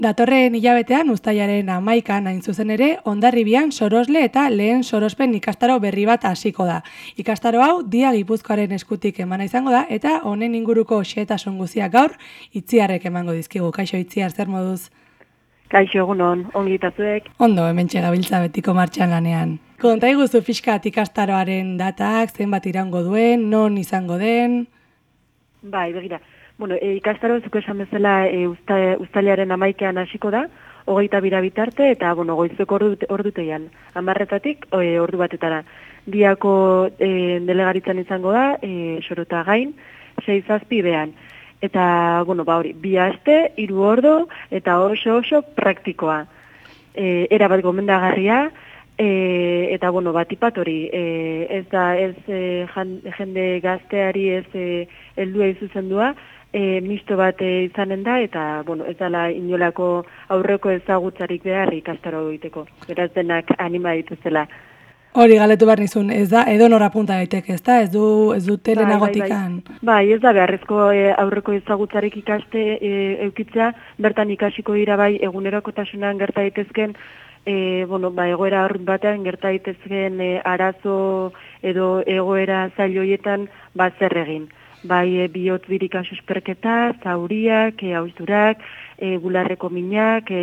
Datorren hilabetean, uztailaren 11an hain zuzen ere, Hondarribian sorosle eta lehen sorospen ikastaro berri bat hasiko da. Ikastaro hau Dia Gipuzkoaren eskutik emana izango da eta honen inguruko xehetasun guztiak gaur Itziarrek emango dizkigu. Kaixo Itziar, zer moduz? Kaixo, egunon, ongi itazuek. Ondo, hementxe gabiltza betiko martxan lanean. Konta iguzu pixkat ikastaroaren datak, zenbat irango duen, non izango den? Bai, begira. Bueno, ikastaro zuko esan bezala uztailaren 11an hasiko da, 22 bitarte eta goizeko ordutegian, 10 ordu batetara. Diako delegaritzan izango da, sorota gain, 6-7 behan. Eta, hori, 2 aste, 3 ordu eta oso praktikoa. Erabat gomendagarria, eta, batipat hori, ez da, jende gazteari ez heldua izuzendua, misto bat izanen da, eta, ez dala inolako aurreko ezagutzarik behar ikastaro egiteko. Beraz denak anima dituzela. Hori galetu behar nizun, ez da, edo nora punta daiteke, ez da? Ez du telenagotikan? Bai, ez da beharrezko aurreko ezagutzarik ikaste eukitzea, bertan ikasiko dira bai egunerokotasunan gerta daitezken, egoera horret batean gerta daitezken arazo edo egoera zail horietan zer egin. Bai, bihotz birika susperketa, zauriak, hausturak, bularreko minak,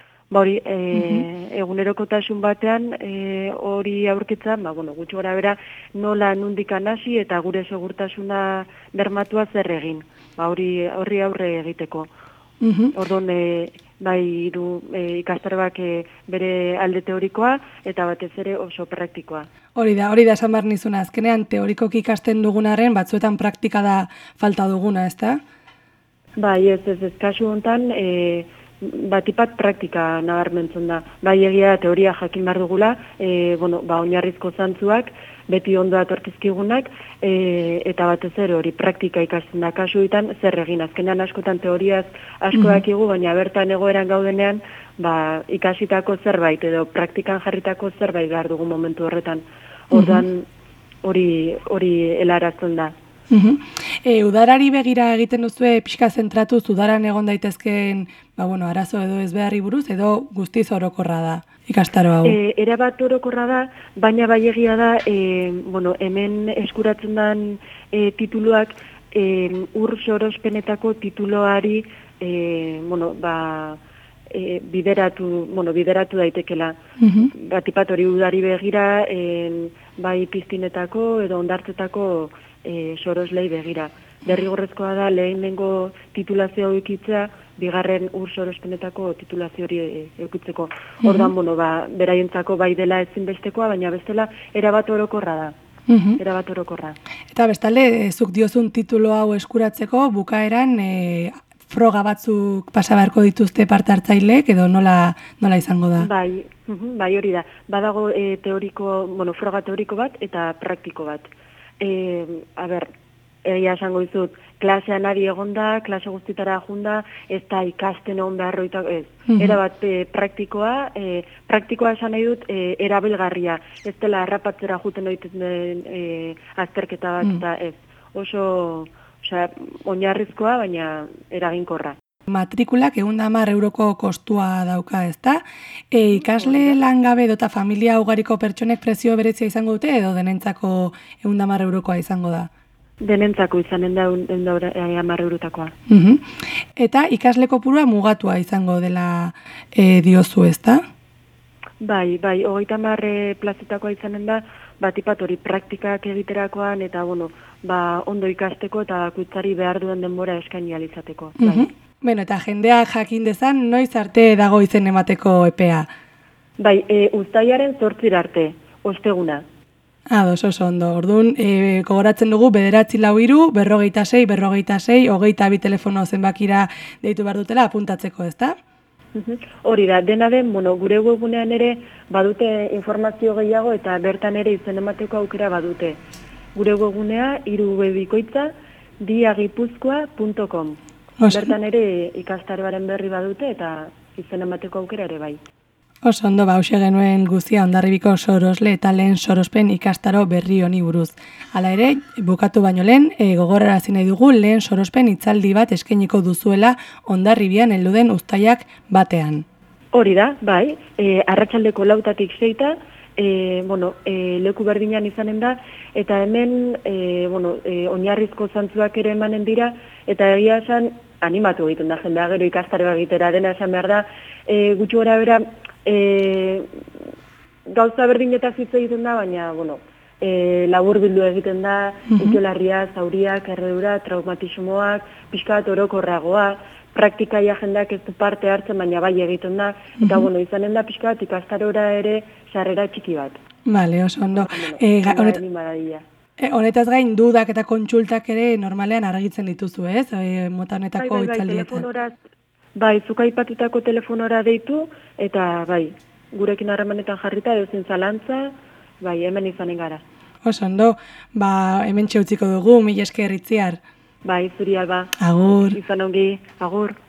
egunerokotasun batean hori aurkitzen, gutxi gora bera, nola nundikan hasi eta gure segurtasuna bermatua zer egin. Horri aurre egiteko. Orduan, bai du ikastaroak bere alde teorikoa eta batez ere oso praktikoa. Hori da esan behar nizuna, azkenean teorikoki ikasten dugunaren batzuetan praktika da falta duguna, ez da? Bai, ez kasu honetan, batipat praktika nabarmentzen da. Bai egia teoria jakin behar dugula, oinarrizko zantzuak, beti ondo atorkizkigunak, eta batez ere hori praktika ikasten da kasuetan zer egin. Azkenean askotan teoriaz asko dakigu, baina bertan egoeran gaudenean, ikasitako zerbait edo praktikan jarritako zerbait behar dugu momentu horretan. Ordan hori helarazten da. Udarari begira egiten duzue pixka zentratuz udaran egon daitezkeen arazo edo ez beharri buruz edo guztiz orokorra da ikastaro hau? Erabat orokorra da, baina bai egia da, hemen eskuratzen den tituluak ur sorospenetako tituloari bideratu daitekela. Batipat hori udari begira, bai piztinetako edo ondartzetako soroslei begira. Derrigorrezkoa da lehenengo titulazio eukitzea, bigarren ur sorospenetako titulazio hori eukitzeko. Ordan, beraientzako bai dela ezinbestekoa, baina bestela erabat orokorra da. Erabat orokorra. Eta bestalde, zuk diozun titulo hau eskuratzeko, bukaeran froga batzuk pasa beharko dituzte parte hartzaileek edo nola izango da? Bai, hori da. Badago froga teoriko bat eta praktiko bat. Egia esango dizut, klasean ari egonda, klase guztitara junda, ez da ikasten egon beharroitak, ez. Erabat praktikoa esan nahi dut erabilgarria. Ez dela harrapatzera juten oiten azterketa bat, eta ez. Oso oinarrizkoa, baina eraginkorra. Matrikulak 110 euroko kostua dauka, ezta? Ikasle langabe edota familia ugariko pertsonek prezio berezia izango dute edo denentzako 110 eurokoa izango da? Denentzako izanen da 110 eurotakoa. Eta ikasle kopurua mugatua izango dela diozu, ezta? Bai, 30 plazetakoa izanen da, batipat hori praktikak egiterakoan eta ondo ikasteko eta bakoitzari behar duen denbora eskaini ahal izateko. Beno, eta jendeak jakin dezan, noiz arte dago izen emateko epea? Bai, uztailaren 8 arte, osteguna. Ados, oso ondo. Orduan, gogoratzen dugu 943 46 46 22 telefono zenbakira deitu behar dutela apuntatzeko, ezta? Hori da, dena den, gure webunean ere badute informazio gehiago eta bertan ere izen emateko aukera badute. Gure webunea diagipuzkoa.com. Bertan ere ikastaroaren berri badute eta izen emateko aukera ere bai. Oso ondo hauxe genuen guztia Hondarribiko sorosle eta lehen sorospen ikastaro berri honi buruz. Hala ere, bukatu baino lehen, gogorarazi nahi dugu lehen sorospen hitzaldi bat eskainiko duzuela Hondarribian helduden uztailak batean. Hori da, bai, arratsaldeko 4:00 6:00, leku berdinean izanen da, eta hemen, oinarrizko zantzuak ere emanen dira, eta egia esan animatu egiten da jendea, gero ikastaroa egitera dena esan behar da, gutxi gora bera, gauza berdinetaz hitz egiten da, baina, labur bildu egiten da, itolarria, zauriak, erredura, traumatismoak, pixka bat orokorragoa, praktikaia jendeak ez du parte hartzen, baina bai egiten da, eta izanen da pixka bat ikastarora ere sarrera txiki bat. Bale, oso ondo. Honetaz gain, dudak eta kontsultak ere normalean argitzen dituzu, ez? Mota honetako hitzaldietan. Bai, zuk aipatutako telefonora deitu, eta gurekin harremanetan jarrita, edozein zalantza, hemen izanen gara. Oso ondo, hemen txeutziko dugu, mila esker Itziar. Bai, zuri Alba. Agur. Izan ongi, agur.